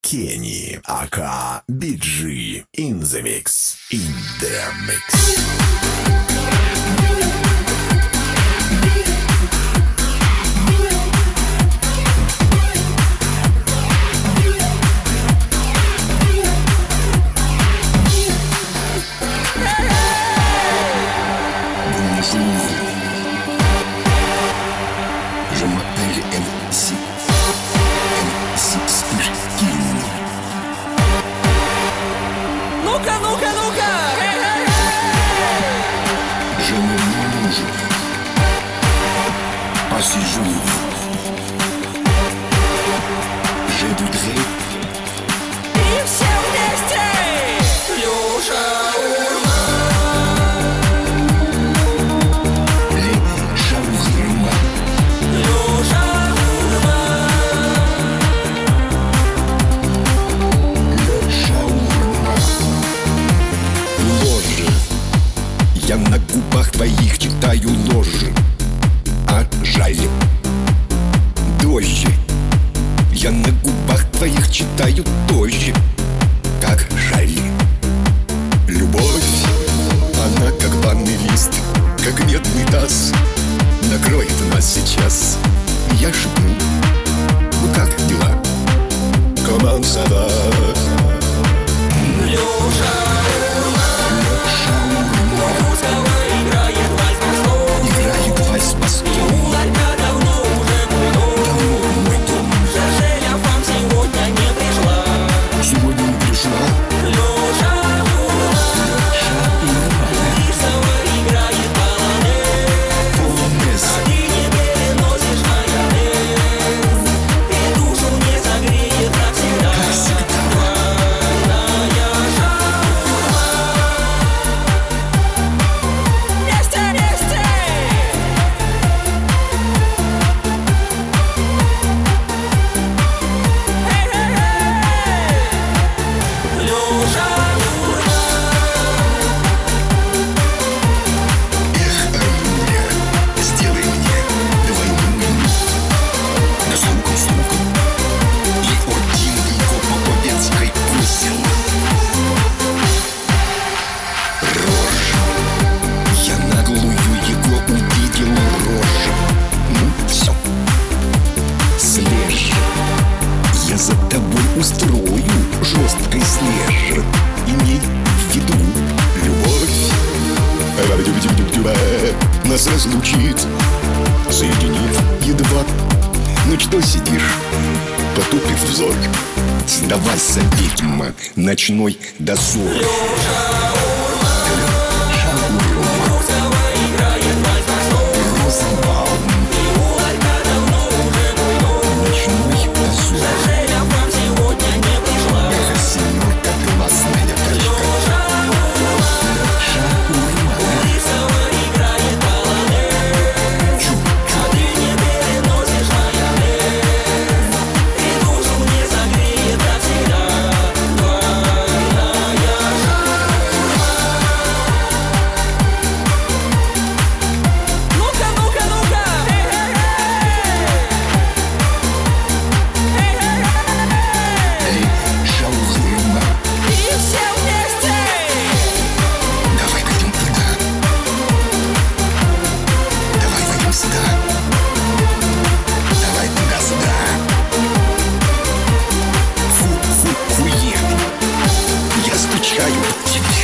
Kenny, aka BG, in the mix, in the mix. Je m'appelle MC Вспышки. Ну-ка, ну-ка, ну-ка! Je me mange, посижу. Je voudrais. И все вместе! Лёша, Шаурма. Лёша, Шаурма. Ложь. Я на губах твоих читаю ложь. А жаль. Дождь. Я на губах твоих читаю дождь. Как жаль. Любовь, она как банный лист, как медный таз, накроет нас сейчас. Я шепну: ну как дела? Comment ça va? Лёша, Русского играет вальс по столу. Играет вальс по столу. Ларька давно уже мой дом. Давно мой дом. Женя вам сегодня не пришла. Сегодня не пришла. Лёша, Рисова играет полонез. Полонез. А ты не переносишь майонез. И душу не согреет, как всегда. Как всегда. Двойная шаурма. Вместе, вместе! Эй-эй-эй! Лёша, Эх, Аруня, сделай мне двойную. На звук и один его поповецкой кусел. Рожь. Я наглую его увидел, рожь. Ну, все. Слежь. Я за тобой устрою жесткой слежь. Имей в виду, любовь нас разлучит, соединит едва. Ну что сидишь, потупив взор? Сдавайся, ведьма, ночной дозор. Русского играет вальс по столу. Розенбаум, И у ларька давно уже мой дом. ночной дозор. Женя вам сегодня не пришла. Эх, семерка классная точка. Шаурма. Рисова играет полонез. А ты не переносишь майонез. И душу не согреет, как всегда. Двойная шаурма. Ну-ка, ну-ка, ну-ка! Эй-эй-эй! Шаурма. И все вместе! Давай пойдем туда. Давай пойдем сюда. Давай туда-сюда. Фу-фу-хуе. Я скучаю по тебе.